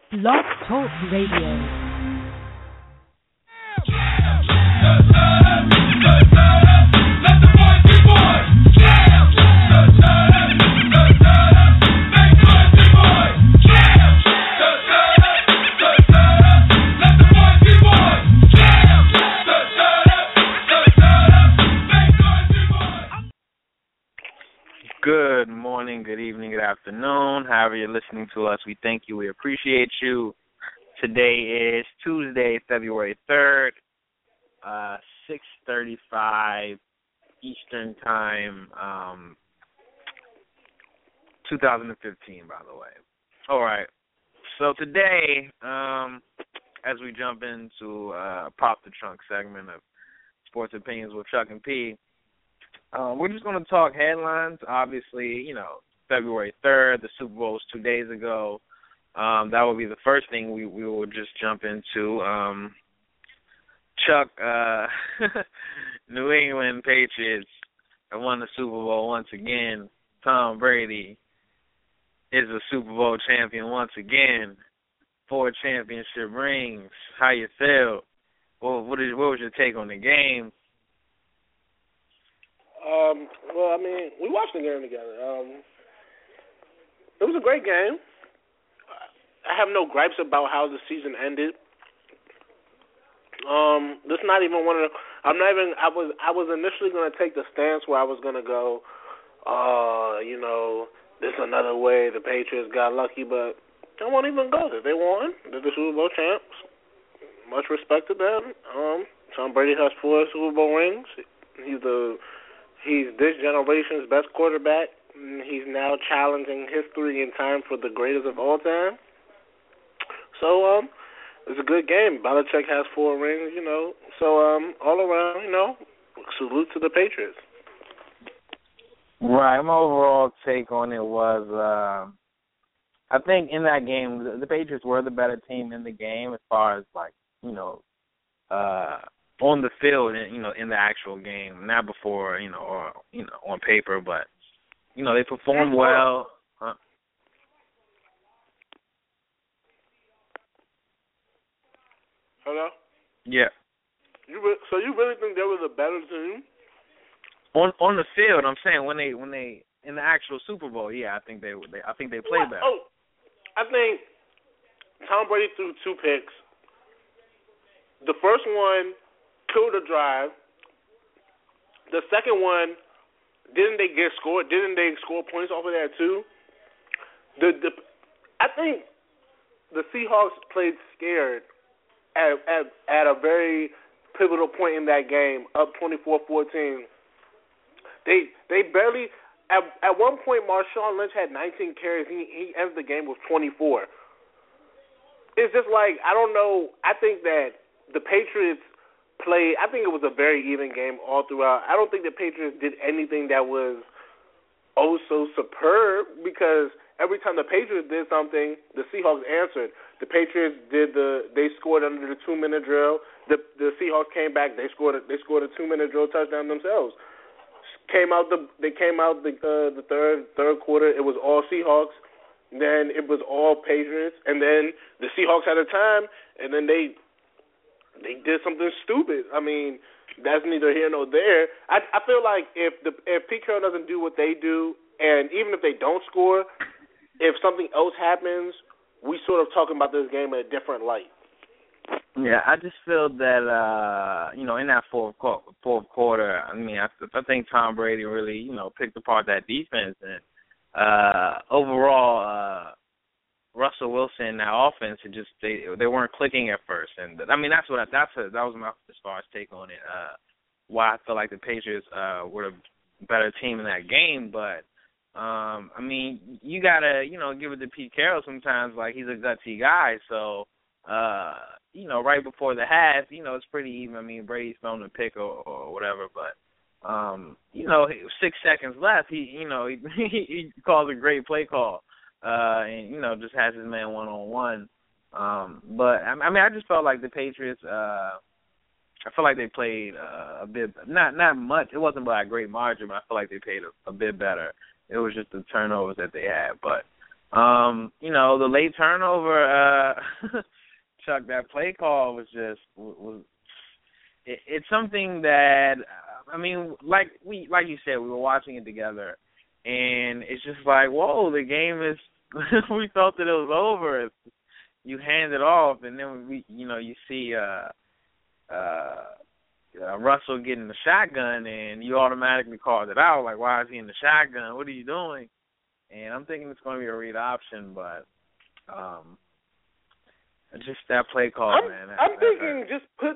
Blog Talk Radio. Good morning, good evening, good afternoon. However you're listening to us, we thank you. We appreciate you. Today is Tuesday, February 3rd, 6:35 Eastern Time, 2015, by the way. All right. So today, as we jump into Pop the Trunk segment of Sports Opinions with Chuck and P, we're just going to talk headlines. Obviously, February 3rd, the Super Bowl was 2 days ago. That will be the first thing we will just jump into. Chuck, New England Patriots have won the Super Bowl once again. Tom Brady is a Super Bowl champion once again. 4 championship rings. How you feel? What was your take on the game? We watched the game together. It was a great game. I have no gripes about how the season ended. This not even one of the. I was initially going to take the stance where I was going to go, this is another way the Patriots got lucky, but I won't even go there. They won. They're the Super Bowl champs. Much respect to them. Tom Brady has 4 Super Bowl rings. He's this generation's best quarterback. He's now challenging history in time for the greatest of all time. So, it's a good game. Belichick has 4 rings, So, all around, salute to the Patriots. Right. My overall take on it was, I think in that game, the Patriots were the better team in the game as far as, on the field, in the actual game, not before, or on paper, but they performed well. Hello? Yeah. So you really think they were the better team? On the field, I'm saying when they in the actual Super Bowl, yeah, I think they played better. Oh, I think Tom Brady threw 2 picks. The first one killed a drive. The second one, didn't they get scored? Didn't they score points off of that too? I think the Seahawks played scared at a very pivotal point in that game, up 24-14. They barely at one point Marshawn Lynch had 19 carries. He ended the game with 24. It's just I don't know. I think that the Patriots I think it was a very even game all throughout. I don't think the Patriots did anything that was so superb because every time the Patriots did something, the Seahawks answered. The Patriots they scored under the 2-minute drill. The Seahawks came back. They scored a 2-minute drill touchdown themselves. They came out the third quarter. It was all Seahawks. Then it was all Patriots, and then the Seahawks had a time, and then they did something stupid. I mean, that's neither here nor there. I feel like if Pete Carroll doesn't do what they do, and even if they don't score, if something else happens, we sort of talking about this game in a different light. Yeah, I just feel that in that fourth quarter, I mean, I think Tom Brady really picked apart that defense, and overall. Russell Wilson, that offense, they weren't clicking at first, and I mean that was my as far as take on it. Why I feel like the Patriots were the better team in that game, but I mean you gotta give it to Pete Carroll sometimes. He's a gutsy guy, so right before the half, it's pretty even. I mean Brady's thrown a pick or whatever, but 6 seconds left, he calls a great play call. And just has his man one-on-one. But I mean, I just felt like the Patriots. I feel like they played a bit, not much. It wasn't by a great margin, but I feel like they played a bit better. It was just the turnovers that they had. But The late turnover, Chuck, that play call was just it's something that like you said, we were watching it together, and it's just like, whoa, the game is. We felt that it was over. You hand it off, and then you see Russell getting the shotgun, and you automatically called it out. Like, why is he in the shotgun? What are you doing? And I'm thinking it's going to be a read option, but just that play call, man. I'm thinking just put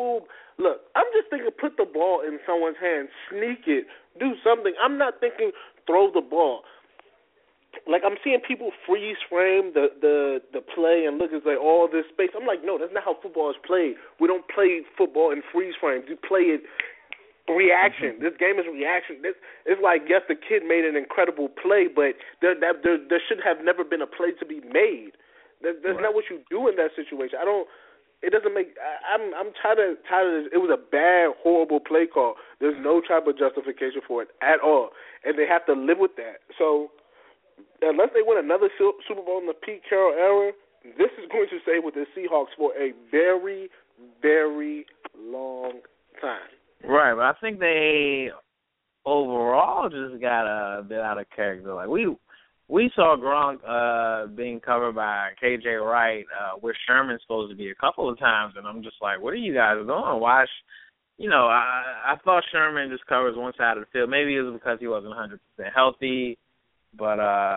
the ball in someone's hand, sneak it, do something. I'm not thinking throw the ball. Like, I'm seeing people freeze frame the play and look at like all this space. I'm like, no, that's not how football is played. We don't play football in freeze frames. You play it reaction. This game is reaction. It's like, yes, the kid made an incredible play, but there should have never been a play to be made. That's right. Not what you do in that situation. It doesn't make. I'm tired of this. It was a bad, horrible play call. There's no type of justification for it at all, and they have to live with that. So unless they win another Super Bowl in the Pete Carroll era, this is going to stay with the Seahawks for a very, very long time. Right, but I think they overall just got a bit out of character. Like we saw Gronk being covered by KJ Wright, where Sherman's supposed to be a couple of times, and I'm just like, what are you guys doing? Why? I thought Sherman just covers one side of the field. Maybe it was because he wasn't 100% healthy, but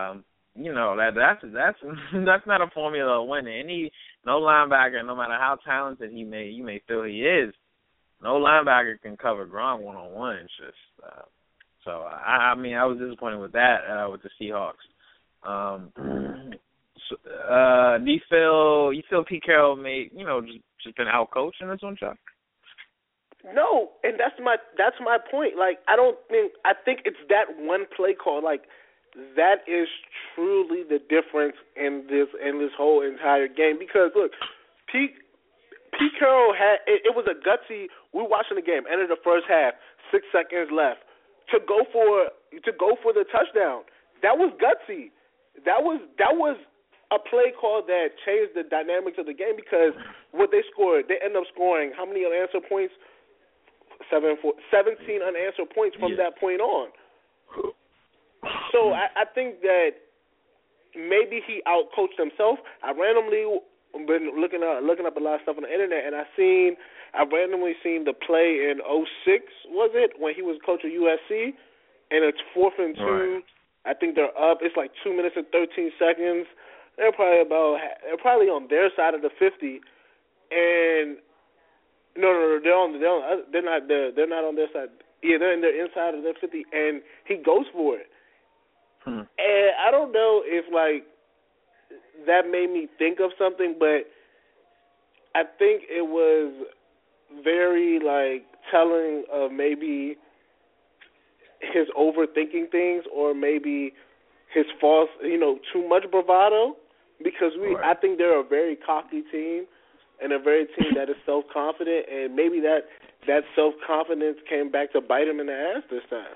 that's not a formula of winning. No linebacker, no matter how talented you may feel he is, no linebacker can cover Gronk one-on-one. It's just so I was disappointed with that with the Seahawks. Do you feel Pete Carroll just been outcoached in this one, Chuck? No, and that's my point. Like, I think it's that one play call. Like, that is truly the difference in this whole entire game. Because look, Pete Carroll it was a gutsy. We're watching the game. Ended the first half, 6 seconds left to go for the touchdown. That was gutsy. That was a play call that changed the dynamics of the game, because what they scored, they ended up scoring how many unanswered points? 17 unanswered points from that point on. So I think that maybe he outcoached himself. I randomly been looking up a lot of stuff on the internet, and I randomly seen the play in 2006, was it, when he was coach of USC, and it's 4th and 2. Right. I think they're up. It's like 2 minutes and 13 seconds. They're probably on their side of the 50, and no, they're not on their side. Yeah, they're in their inside of their 50, and he goes for it. And I don't know if that made me think of something, but I think it was very telling of maybe his overthinking things, or maybe his false, too much bravado, because I think they're a very cocky team and a very team that is self-confident, and maybe that self-confidence came back to bite him in the ass this time.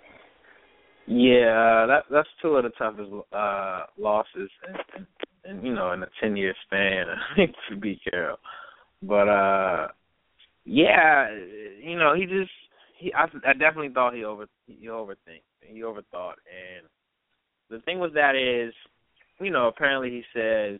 Yeah, that's two of the toughest losses in a 10-year span, I think, to Pete Carroll. But I definitely thought he overthought, and the thing with that is, apparently he says,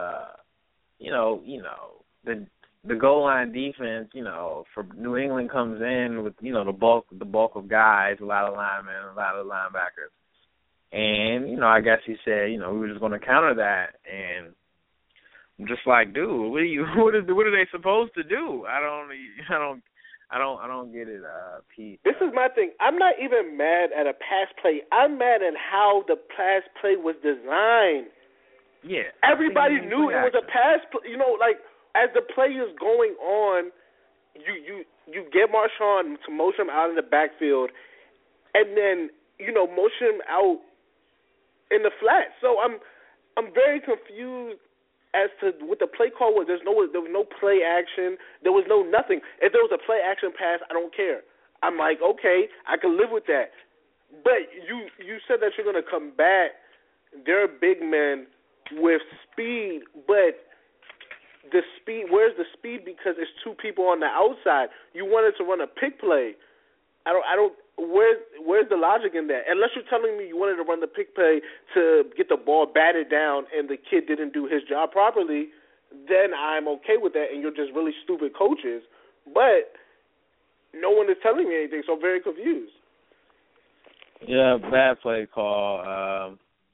the goal line defense, for New England comes in with, the bulk of guys, a lot of linemen, a lot of linebackers. And, I guess he said, we were just going to counter that. And I'm just like, dude, what are they supposed to do? I don't get it, Pete. This is my thing. I'm not even mad at a pass play. I'm mad at how the pass play was designed. Yeah. Everybody knew it was a pass play. As the play is going on, you get Marshawn to motion him out in the backfield, and then motion him out in the flat. So I'm very confused as to what the play call was. There was no play action. There was no nothing. If there was a play action pass, I don't care. I'm like, okay, I can live with that. But you said that you're going to combat they're big men with speed, but the speed, where's the speed? Because it's two people on the outside. You wanted to run a pick play. I don't. Where's the logic in that? Unless you're telling me you wanted to run the pick play to get the ball batted down and the kid didn't do his job properly, then I'm okay with that, and you're just really stupid coaches. But no one is telling me anything, so I'm very confused. Yeah, bad play call.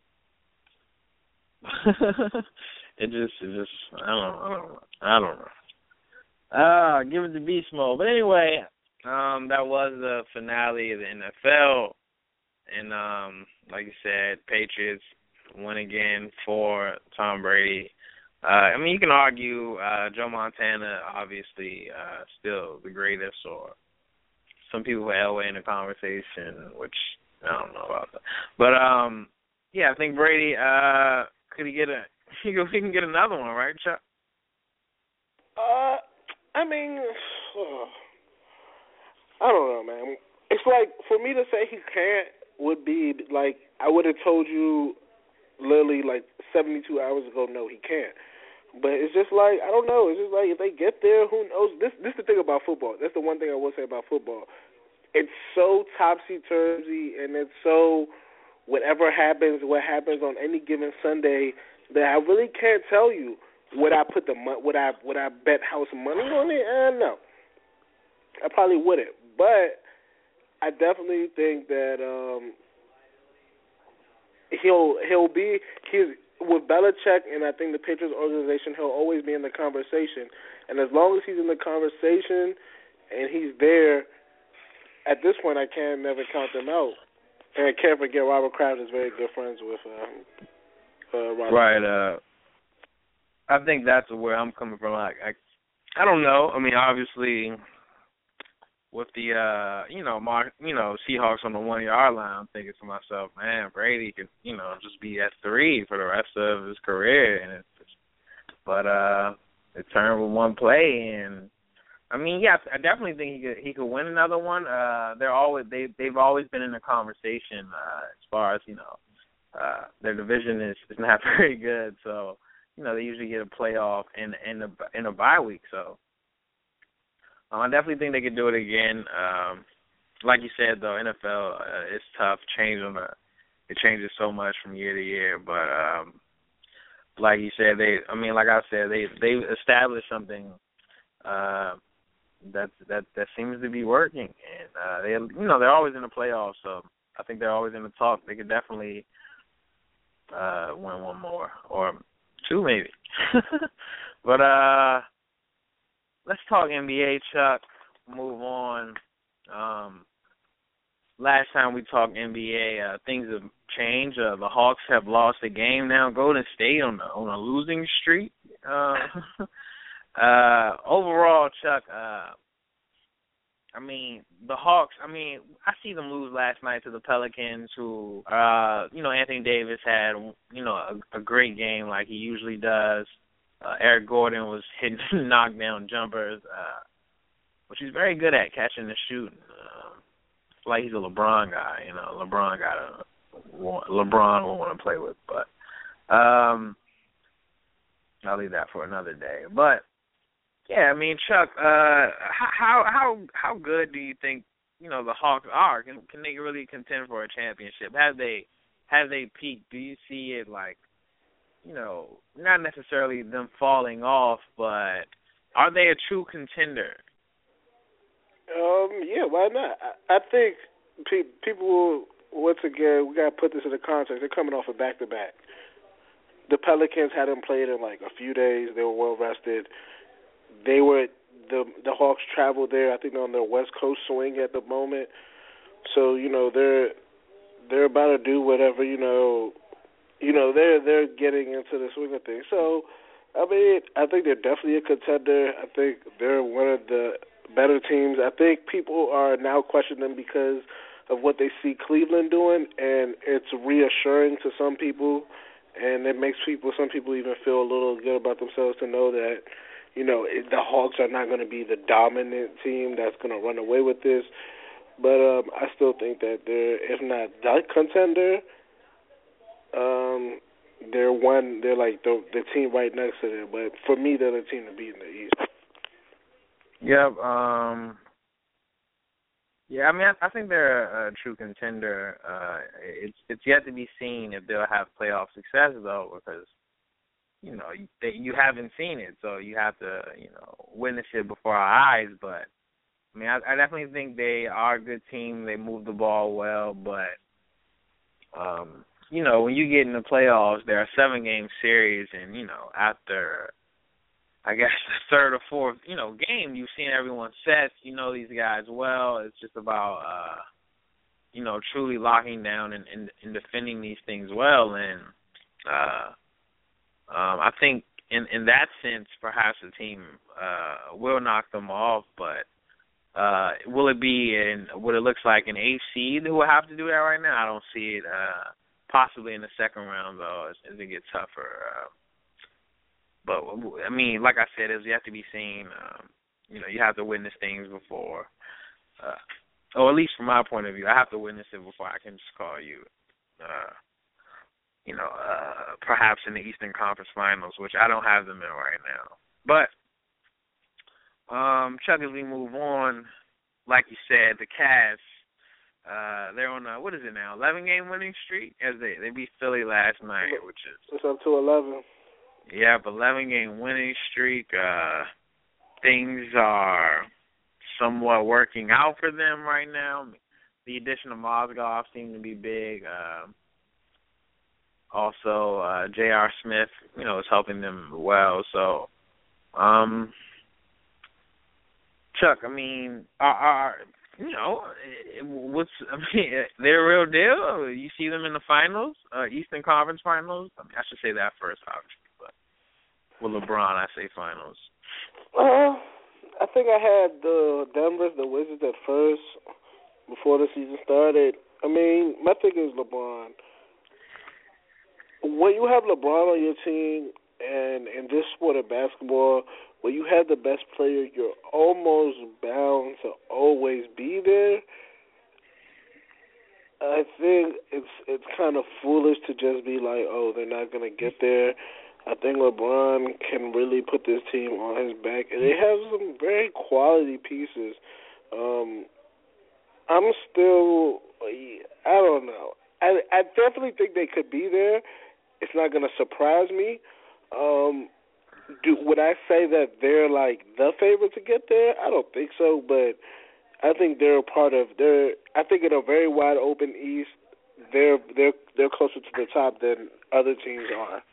It just, I don't know. Give it to Beast Mode. But anyway, that was the finale of the NFL, and like you said, Patriots win again for Tom Brady. I mean, you can argue Joe Montana, obviously, still the greatest, or some people put Elway in the conversation, which I don't know about that. But yeah, I think Brady could he get he can get another one, right, Chuck? I mean, I don't know, man. It's like, for me to say he can't would be like, I would have told you literally like 72 hours ago, no, he can't. But it's just like, I don't know. It's just like, if they get there, who knows? This is the thing about football. That's the one thing I will say about football. It's so topsy-turvy, and it's so whatever happens, what happens on any given Sunday, that I really can't tell you. Would I put would I bet house money on it? No, I probably wouldn't. But I definitely think that he's with Belichick, and I think the Patriots organization, he'll always be in the conversation. And as long as he's in the conversation and he's there, at this point I can never count them out. And I can't forget Robert Kraft is very good friends with Robert. Right. I think that's where I'm coming from. I don't know. I mean, obviously, with the Seahawks on the 1 yard line, I'm thinking to myself, man, Brady could just be at 3 for the rest of his career, but it turned with one play, and I mean, yeah, I definitely think he could win another one. They've always been in the conversation as far as their division is not very good, so. They usually get a playoff in a bye week, so I definitely think they could do it again. Like you said, though, NFL it's tough. It changes so much from year to year, but like you said, they established something that seems to be working, and they're always in the playoffs, so I think they're always in the talk. They could definitely win one more or 2 maybe. But let's talk NBA, Chuck. Move on. Last time we talked NBA, things have changed. The Hawks have lost a game now. Golden State on a losing streak. Overall, Chuck, I mean, the Hawks, I see them lose last night to the Pelicans, who, Anthony Davis had, a great game like he usually does. Eric Gordon was hitting knockdown jumpers, which he's very good at, catching and shooting. It's like he's a LeBron guy, LeBron will want to play with, but I'll leave that for another day. But yeah, I mean, Chuck, how good do you think the Hawks are? Can they really contend for a championship? Have they peaked? Do you see it like, not necessarily them falling off, but are they a true contender? Yeah, why not? I think people, once again, we got to put this in the context. They're coming off a back-to-back. The Pelicans hadn't played in like a few days. They were well rested. The Hawks traveled there. I think they're on their West Coast swing at the moment. So they're about to do whatever they're getting into the swing of things. So I mean, I think they're definitely a contender. I think they're one of the better teams. I think people are now questioning them because of what they see Cleveland doing, and it's reassuring to some people, and it makes some people even feel a little good about themselves to know that the Hawks are not going to be the dominant team that's going to run away with this. But I still think that they're, if not the contender, They're like the team right next to them, but for me, they're the team to beat in the East. Yep. Yeah, I mean, I think they're a true contender. It's yet to be seen if they'll have playoff success though, because you haven't seen it, so you have to witness it before our eyes. But I mean, I definitely think they are a good team. They move the ball well, but when you get in the playoffs, there are 7-game series, and after I guess the third or fourth game, you've seen everyone sets. You know these guys well. It's just about truly locking down and defending these things well, and I think in that sense, perhaps the team will knock them off, but will it be in what it looks like an 8th seed who will have to do that right now? I don't see it. Possibly in the second round, though, as it gets tougher. But, I mean, like I said, it's yet to be seen. You have to witness things before. Or at least from my point of view, I have to witness it before I can just call you, perhaps in the Eastern Conference Finals, which I don't have them in right now. But, Chuck, as we move on, like you said, the Cavs, they're on a, what is it now, 11-game winning streak? As they beat Philly last night, which is... It's up to 11. Yeah, 11-game winning streak. Things are somewhat working out for them right now. The addition of Mozgov seemed to be big. Also, J.R. Smith, is helping them well. So, Chuck, I mean, they're a real deal. You see them in the finals, Eastern Conference Finals. I mean, I should say that first, obviously, but with LeBron, I say finals. I think I had the Wizards at first before the season started. I mean, my thing is LeBron. When you have LeBron on your team, and in this sport of basketball, when you have the best player, you're almost bound to always be there. I think it's kind of foolish to just be like, oh, they're not going to get there. I think LeBron can really put this team on his back, and they have some very quality pieces. I'm still, I don't know. I definitely think they could be there. It's not going to surprise me. Would I say that they're like the favorite to get there? I don't think so, but I think they're a part of. I think in a very wide open East, they're closer to the top than other teams are.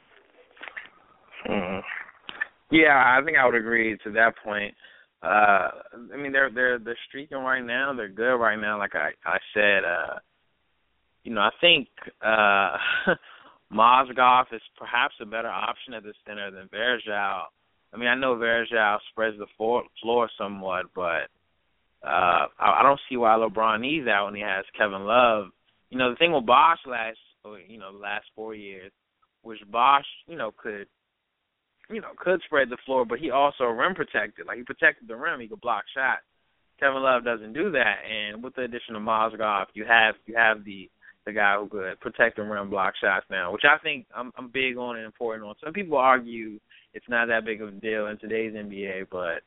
Yeah, I think I would agree to that point. I mean, they're streaking right now. They're good right now. Like I said, I think Mozgov is perhaps a better option at the center than Varejao. I mean, I know Varejao spreads the floor somewhat, but I don't see why LeBron needs that when he has Kevin Love. The thing with Bosh the last 4 years, which Bosh, could spread the floor, but he also rim protected. Like, he protected the rim, he could block shots. Kevin Love doesn't do that, and with the addition of Mozgov, you have the guy who could protect the rim, block shots now, which I think I'm big on and important on. Some people argue it's not that big of a deal in today's NBA, but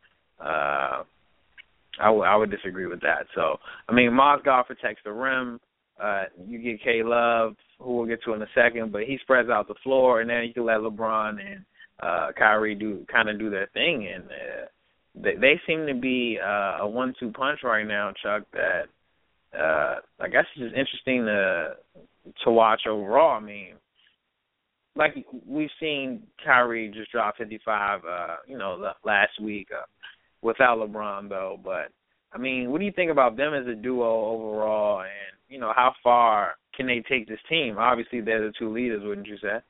I would disagree with that. So, I mean, Mozgov protects the rim. You get K-Love, who we'll get to in a second, but he spreads out the floor, and then you can let LeBron and Kyrie do their thing, and they seem to be a 1-2 punch right now, Chuck, that I guess it's just interesting to watch overall. I mean, like we've seen Kyrie just drop 55, last week without LeBron, though. But, I mean, what do you think about them as a duo overall, and, how far can they take this team? Obviously, they're the two leaders, wouldn't you say?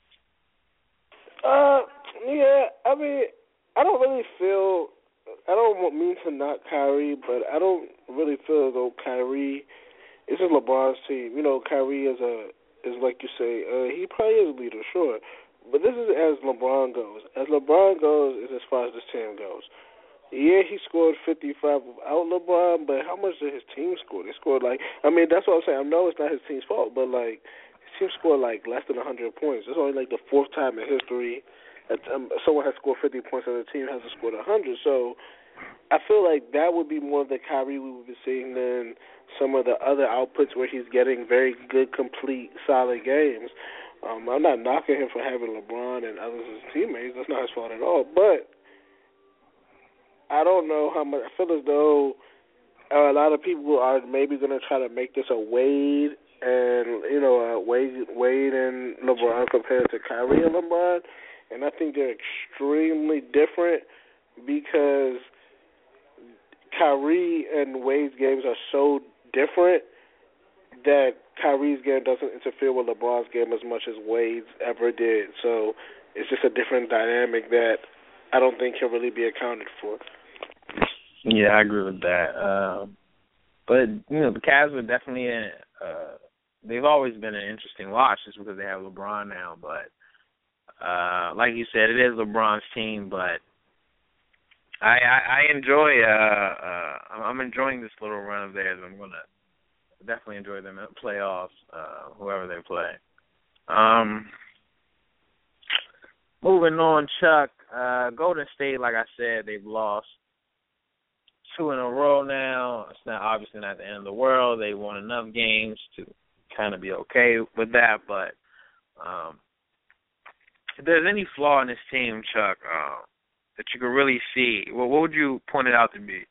Yeah, I mean, I don't mean to knock Kyrie, but I don't really feel as though Kyrie, this is LeBron's team. Kyrie is like you say, he probably is a leader, sure. But this is as LeBron goes. As LeBron goes is as far as this team goes. Yeah, he scored 55 without LeBron, but how much did his team score? They scored that's what I'm saying. I know it's not his team's fault, but his team scored like less than 100 points. It's only like the fourth time in history that someone has scored 50 points and the team hasn't scored 100. So I feel like that would be more of the Kyrie we would be seeing than some of the other outputs where he's getting very good, complete, solid games. I'm not knocking him for having LeBron and others as teammates. That's not his fault at all. But I don't know how much. I feel as though a lot of people are maybe going to try to make this a Wade and Wade and LeBron compared to Kyrie and LeBron, and I think they're extremely different because Kyrie and Wade's games are so different that Kyrie's game doesn't interfere with LeBron's game as much as Wade's ever did. So it's just a different dynamic that I don't think can really be accounted for. Yeah, I agree with that. But, the Cavs are definitely they've always been an interesting watch just because they have LeBron now. But like you said, it is LeBron's team, but I enjoy I'm enjoying this little run of theirs. I'm going to definitely enjoy them in the playoffs, whoever they play. Moving on, Chuck, Golden State, like I said, they've lost 2 in a row now. It's not obviously not the end of the world. They won enough games to kind of be okay with that. But if there's any flaw in this team, Chuck, that you could really see, what would you point it out to be?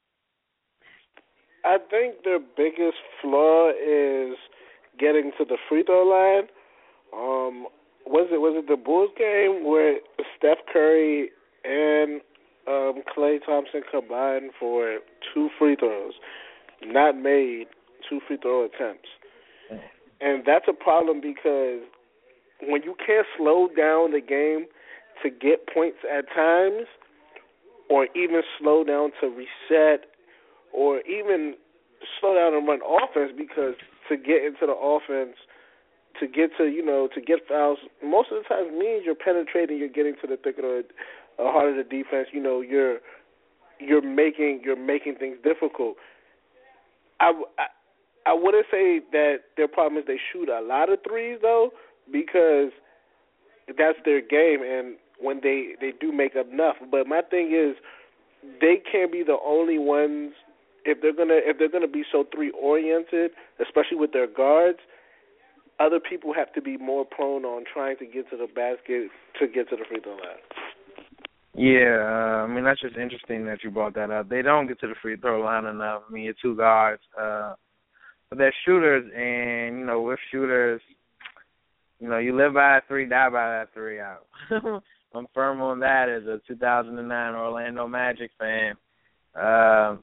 I think their biggest flaw is getting to the free throw line. Was it the Bulls game where Steph Curry and Klay Thompson combined for 2 free throws, not made 2 free throw attempts? And that's a problem because when you can't slow down the game to get points at times, or even slow down to reset, or even slow down and run offense, because to get into the offense, to get fouls, most of the time means you're penetrating, you're getting to the thick of the heart of the defense. You're making things difficult. I wouldn't say that their problem is they shoot a lot of threes though, because that's their game, and when they do make enough. But my thing is, they can't be the only ones. If they're gonna be so 3-oriented, especially with their guards, other people have to be more prone on trying to get to the basket to get to the free throw line. Yeah, that's just interesting that you brought that up. They don't get to the free throw line enough. Your 2 guards, but they're shooters, and with shooters, you live by a 3, die by that 3 out. I'm firm on that as a 2009 Orlando Magic fan. I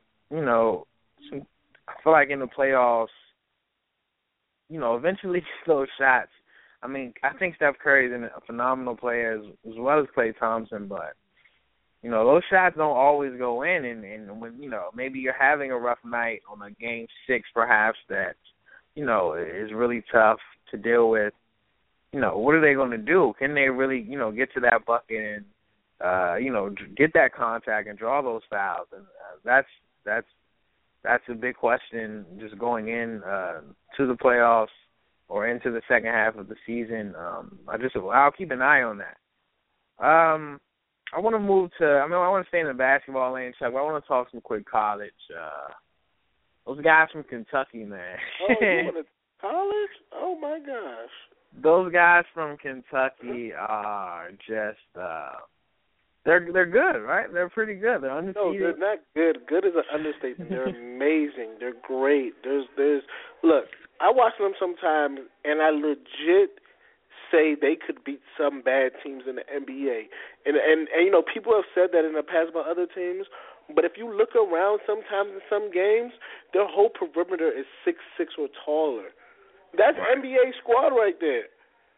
feel like in the playoffs, eventually those shots. I think Steph Curry's a phenomenal player as well as Klay Thompson, but those shots don't always go in, and when maybe you're having a rough night on a game 6 perhaps that is really tough to deal with. What are they going to do? Can they really get to that bucket and get that contact and draw those fouls? And that's a big question just going in to the playoffs or into the second half of the season. I'll keep an eye on that. I want to move to, I want to stay in the basketball lane, Chuck, but I want to talk some quick college. Those guys from Kentucky, man. Oh, you want to college? Oh, my gosh. Those guys from Kentucky are just, they're good, right? They're pretty good. They're undefeated. No, they're not good. Good is an understatement. They're amazing. They're great. Look, I watch them sometimes, and I legit say they could beat some bad teams in the NBA. And people have said that in the past about other teams, but if you look around sometimes in some games, their whole perimeter is 6'6" or taller. That's right. NBA squad right there.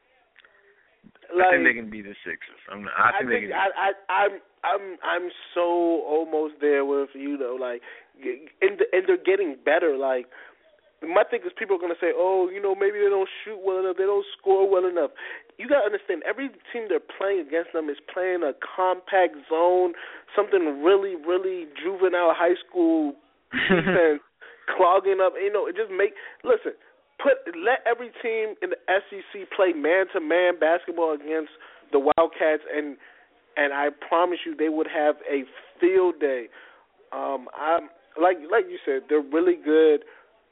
I think they can beat the Sixers. I'm so almost there with and they're getting better. Like, my thing is people are going to say, maybe they don't shoot well enough, they don't score well enough. You got to understand, every team they're playing against them is playing a compact zone, something really, really juvenile high school defense, clogging up. It just listen, let every team in the SEC play man-to-man basketball against the Wildcats, and I promise you they would have a field day. I'm like you said, they're really good.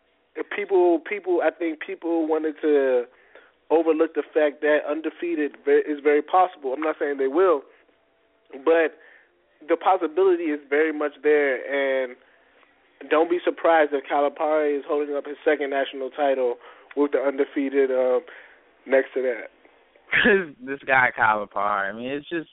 I think people wanted to overlook the fact that undefeated is very possible. I'm not saying they will, but the possibility is very much there, and don't be surprised if Calipari is holding up his second national title with the undefeated next to that. This guy Calipari, I mean, it's just,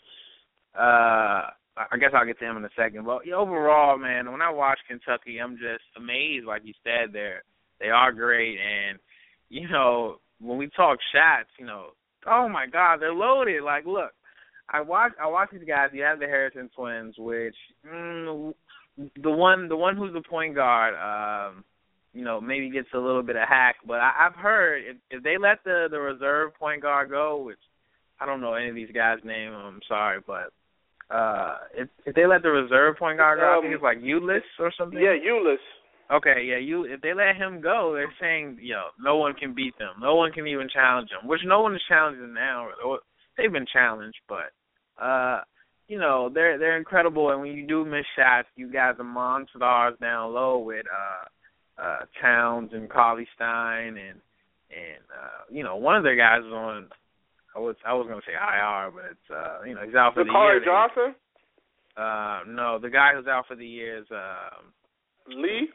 I guess I'll get to him in a second. But overall, man, when I watch Kentucky, I'm just amazed, like you said, they are great. And, you know, when we talk shots, you know, oh, my God, they're loaded. Like, look, I watch these guys. You have the Harrison twins, which the one who's the point guard, you know, maybe gets a little bit of hack. But I've heard if they let the reserve point guard go, which I don't know any of these guys' name, I'm sorry, but if they let the reserve point guard go, I think it's like Ulis or something. Yeah, Ulis. Okay, yeah, if they let him go, they're saying, no one can beat them. No one can even challenge them, which no one is challenging now. They've been challenged, but you know, they're incredible. And when you do miss shots, you guys are monsters down low with Towns and Cauley Stein and you know, one of their guys is on. I was going to say IR, but it's you know, he's out for the year. Johnson? No, the guy who's out for the year is Lee.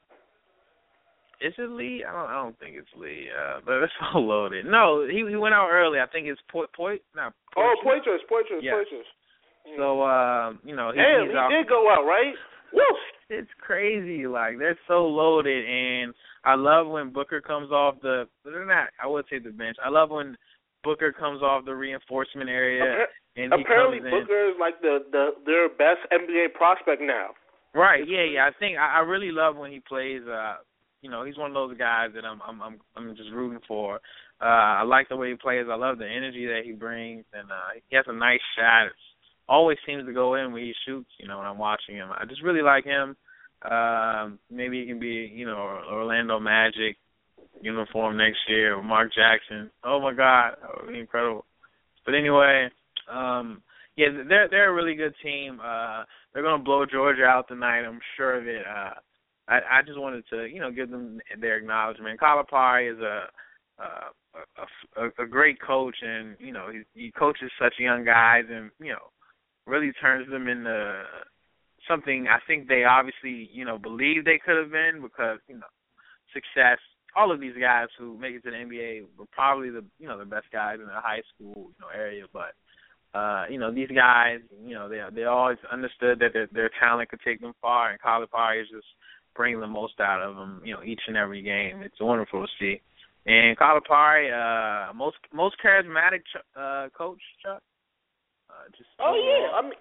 Is it Lee? I don't think it's Lee. But it's so loaded. No, he went out early. I think it's Poitras. Poitras. Yeah. So you know, he out. Did go out, right? Woo! It's crazy. Like, they're so loaded, and I love when Booker comes off the. They're not. I would say the bench. I love when Booker comes off the reinforcement area, and he apparently comes in. Booker is like their best NBA prospect now. Right. Yeah. I think I really love when he plays. You know, he's one of those guys that I'm just rooting for. I like the way he plays. I love the energy that he brings, and he has a nice shot. It always seems to go in when he shoots. You know, when I'm watching him, I just really like him. Maybe he can be, you know, Orlando Magic uniform next year, or Mark Jackson. Oh my God, that would be incredible. But anyway, yeah, they're a really good team. They're gonna blow Georgia out tonight. I'm sure of it. I just wanted to, you know, give them their acknowledgement. Calipari is a great coach, and you know, he coaches such young guys, and you know, really turns them into something I think they obviously, you know, believe they could have been, because, you know, success. All of these guys who make it to the NBA were probably the best guys in the high school, you know, area, but you know, these guys, you know, they always understood that their talent could take them far, and Calipari is just bringing the most out of them, you know, each and every game. It's wonderful to see. And Calipari, most charismatic coach, Chuck. Yeah, I mean,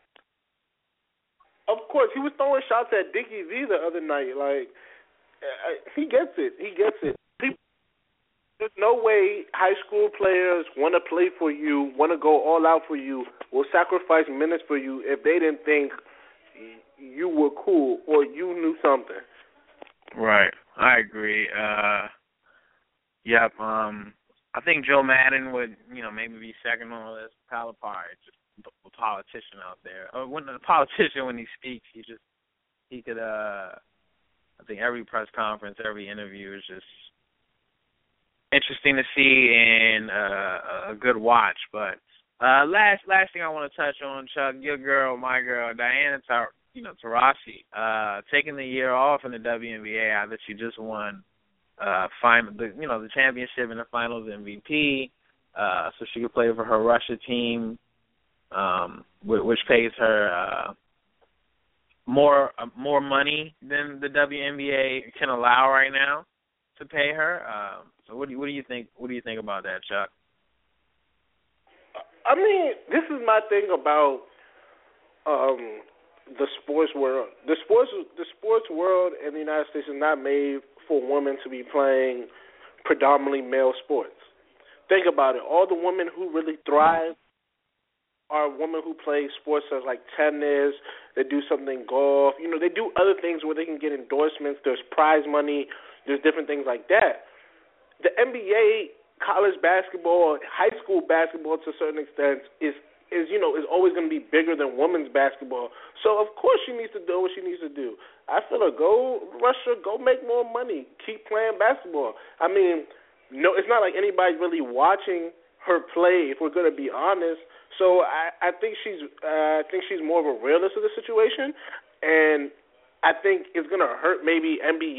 of course, he was throwing shots at Dickie V the other night. Like, he gets it. There's no way high school players want to play for you, want to go all out for you, will sacrifice minutes for you if they didn't think you were cool or you knew something. Right. I agree. Yep. I think Joe Madden would, you know, maybe be second on the list. Calipari, just a politician out there. When a politician, when he speaks, he could. I think every press conference, every interview is just interesting to see and a good watch. But last thing I want to touch on, Chuck, your girl, my girl, Diana Taurasi, taking the year off in the WNBA after she just won the championship and the Finals MVP, so she could play for her Russia team, which pays her more money than the WNBA can allow right now to pay her. So what do you think? What do you think about that, Chuck? I mean, this is my thing about the sports world. The sports world in the United States is not made for women to be playing predominantly male sports. Think about it. All the women who really thrive are women who play sports such like tennis. They do something golf. You know, they do other things where they can get endorsements. There's prize money. There's different things like that. the NBA, college basketball, high school basketball to a certain extent is always going to be bigger than women's basketball. So of course she needs to do what she needs to do. I feel her, go Russia, go make more money, keep playing basketball. I mean, no, it's not like anybody's really watching her play, if we're going to be honest. So I think she's more of a realist of the situation, and I think it's going to hurt maybe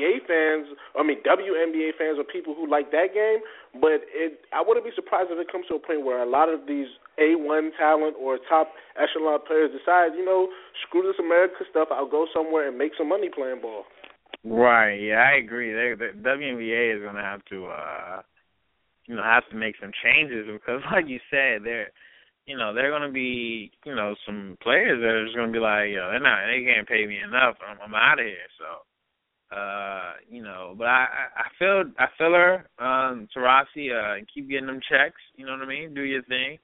WNBA fans or people who like that game, but I wouldn't be surprised if it comes to a point where a lot of these A1 talent or top echelon players decide, screw this America stuff, I'll go somewhere and make some money playing ball. Right, yeah, I agree. The WNBA is going to have to make some changes because, like you said, they're going to be, some players that are just going to be like, they can't pay me enough. I'm out of here. So, but I feel her, Taurasi, keep getting them checks. You know what I mean? Do your thing.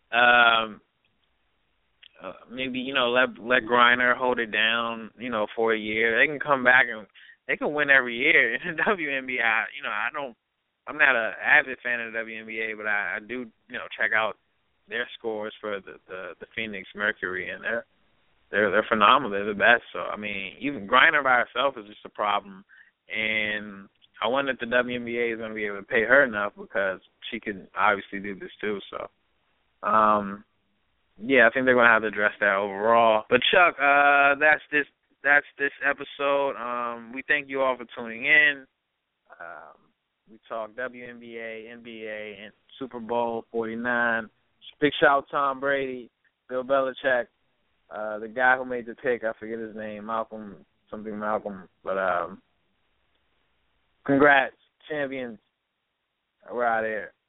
Maybe, let Griner hold it down, for a year. They can come back and they can win every year in the WNBA. I'm not an avid fan of the WNBA, but I do, check out their scores for the Phoenix Mercury, and they're phenomenal. They're the best. So I mean, even Griner by herself is just a problem, and I wonder if the WNBA is going to be able to pay her enough because she can obviously do this too. So, yeah, I think they're going to have to address that overall. But Chuck, that's this episode. We thank you all for tuning in. We talk WNBA, NBA, and Super Bowl 49. Big shout out Tom Brady, Bill Belichick, the guy who made the pick, I forget his name, Malcolm. But congrats, champions. We're out of here.